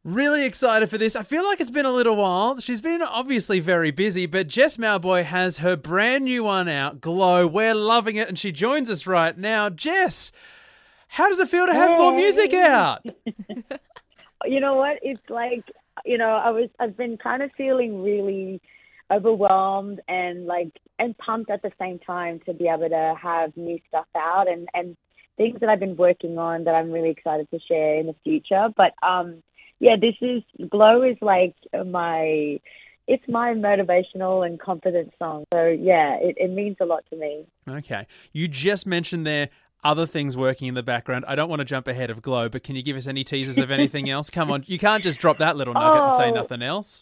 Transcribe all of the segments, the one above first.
Really excited for this. I feel like it's been a little while. She's been obviously very busy, but Jess Mauboy has her brand new one out, Glow. We're loving it, and she joins us right now. Jess, how does it feel to have more music out? You know what? It's like, I've been kind of feeling really overwhelmed and pumped at the same time to be able to have new stuff out and things that I've been working on that I'm really excited to share in the future. But Glow is like it's my motivational and confidence song. So yeah, it means a lot to me. Okay. You just mentioned there other things working in the background. I don't want to jump ahead of Glow, but can you give us any teasers of anything else? Come on, you can't just drop that little nugget and say nothing else.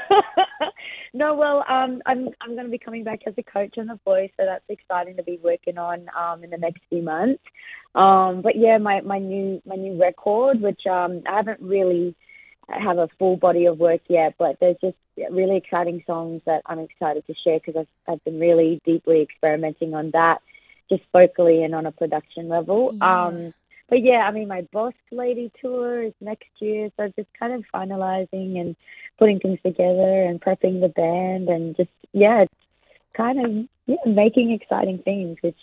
No, well, I'm going to be coming back as a coach on The Voice, so that's exciting to be working on in the next few months. But yeah, my new record, which I haven't really have a full body of work yet, but there's just really exciting songs that I'm excited to share because I've been really deeply experimenting on that, just vocally and on a production level. Yeah. But yeah, I mean, my Boss Lady tour is next year, so just kind of finalizing and putting things together and prepping the band and just, it's kind of making exciting things, which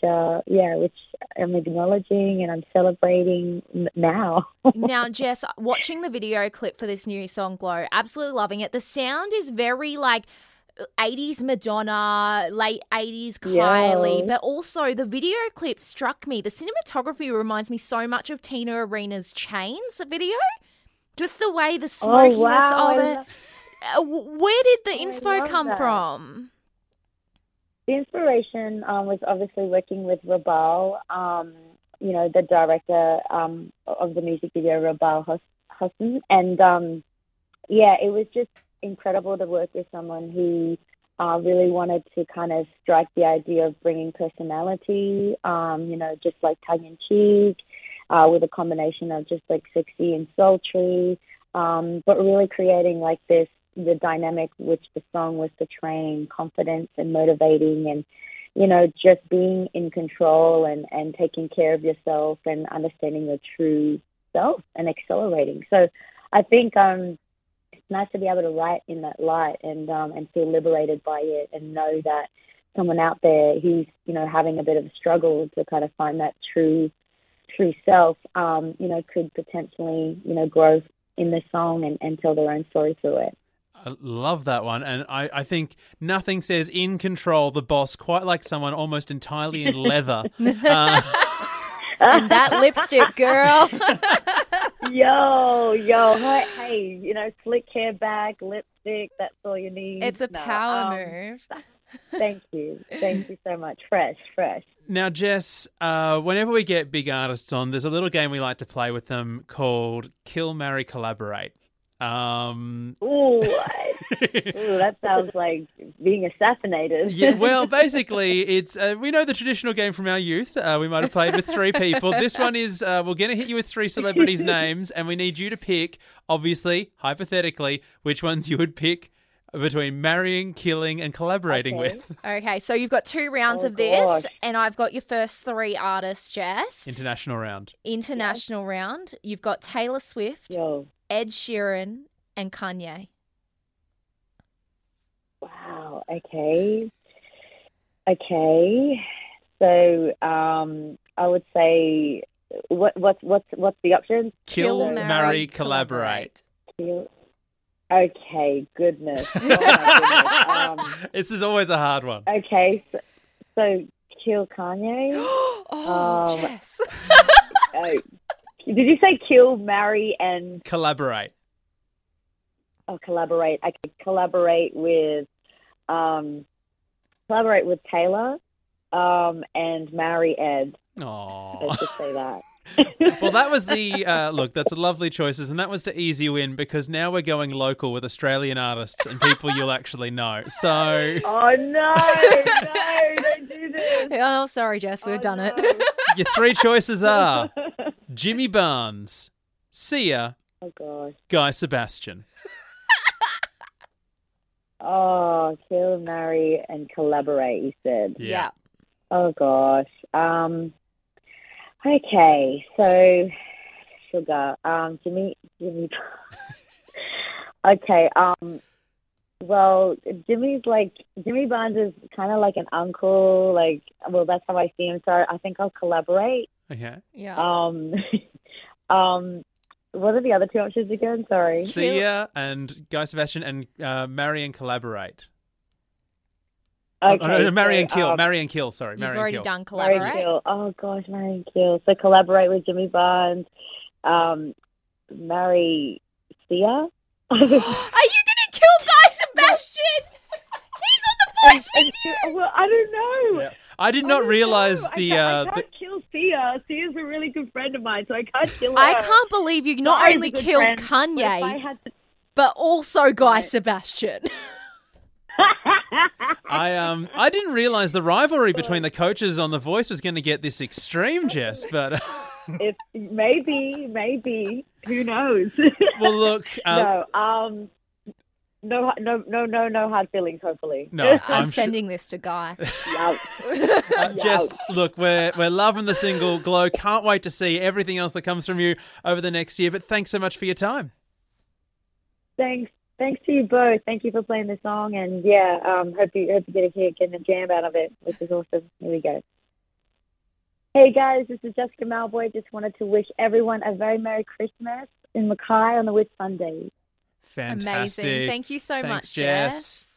I'm acknowledging and I'm celebrating now. Now, Jess, watching the video clip for this new song, Glow, absolutely loving it. The sound is very 80s Madonna, late 80s Kylie, but also the video clip struck me. The cinematography reminds me so much of Tina Arena's Chains video. Just the way the smokiness of it. Where did the inspo come from? The inspiration was obviously working with Rabal, the director of the music video, Rabal Hossain. And it was just incredible to work with someone who really wanted to kind of strike the idea of bringing personality, just like tongue-in-cheek, with a combination of just like sexy and sultry, but really creating the dynamic which the song was portraying, confidence and motivating and, just being in control and taking care of yourself and understanding your true self and accelerating. So I think it's nice to be able to write in that light and feel liberated by it and know that someone out there who's, having a bit of a struggle to kind of find that true self, could potentially, grow in the song and tell their own story through it. I love that one. And I think nothing says in control the boss quite like someone almost entirely in leather. And that lipstick, girl. Yo, hey, slick hair back, lipstick, that's all you need. It's a power move. Thank you so much. Fresh. Now, Jess, whenever we get big artists on, there's a little game we like to play with them called Kill, Marry, Collaborate. Ooh, that sounds like being assassinated. Yeah, well, basically, it's we know the traditional game from our youth. We might have played with three people. This one is we're going to hit you with three celebrities' names, and we need you to pick, obviously, hypothetically, which ones you would pick between marrying, killing, and collaborating with. Okay, so you've got 2 rounds of this, and I've got your first 3 artists, Jess. International round. Round. You've got Taylor Swift, Ed Sheeran, and Kanye. Wow. Okay. So, I would say, what's the option? Kill, marry, collaborate. Okay. Goodness. Oh my goodness. This is always a hard one. Okay. So kill Kanye. Jess. Did you say kill, marry, and collaborate? Oh, collaborate. I could collaborate with Taylor, and marry Ed. Oh, let's just say that. Well, that was the look. That's a lovely choices, and that was to ease you in because now we're going local with Australian artists and people you'll actually know. So, oh no, don't do this. Oh, sorry, Jess, we've done it. Your 3 choices are Jimmy Barnes, Sia, Guy Sebastian. Oh, kill, marry, and collaborate, you said. Yeah. Oh, gosh. Okay, so, Sugar, Jimmy, Okay. Well, Jimmy Barnes is kind of like an uncle. Like, well, that's how I see him. So I think I'll collaborate. Okay. Yeah. What are the other two options again? Sorry. Sia and Guy Sebastian and marry and collaborate. Okay. No, marry so, and kill. Marry and kill. Sorry, You've marry already and kill. done Marry collaborate. and kill. Oh gosh, marry and kill. So collaborate with Jimmy Barnes. Marry Sia. Are you gonna kill Guy Sebastian? He's on the voice with you. Well, I don't know. Yeah. I did not realize I the. can't kill Sia. Sia's a really good friend of mine, so I can't kill her. I can't believe you not Sorry, only good killed friend, Kanye, but if I had to... but also Guy Sebastian. I didn't realize the rivalry between the coaches on The Voice was going to get this extreme, Jess. But If maybe, who knows? well, look. No hard feelings. Hopefully, No, I'm sure- sending this to Guy. Jess, look, we're loving the single Glow. Can't wait to see everything else that comes from you over the next year. But thanks so much for your time. Thanks to you both. Thank you for playing the song, and hope you get a kick and a jam out of it, which is awesome. Here we go. Hey guys, this is Jessica Malboy. Just wanted to wish everyone a very Merry Christmas in Mackay on the Whit Sunday. Fantastic. Amazing. Thank you so Thanks, much, Jess. Jess.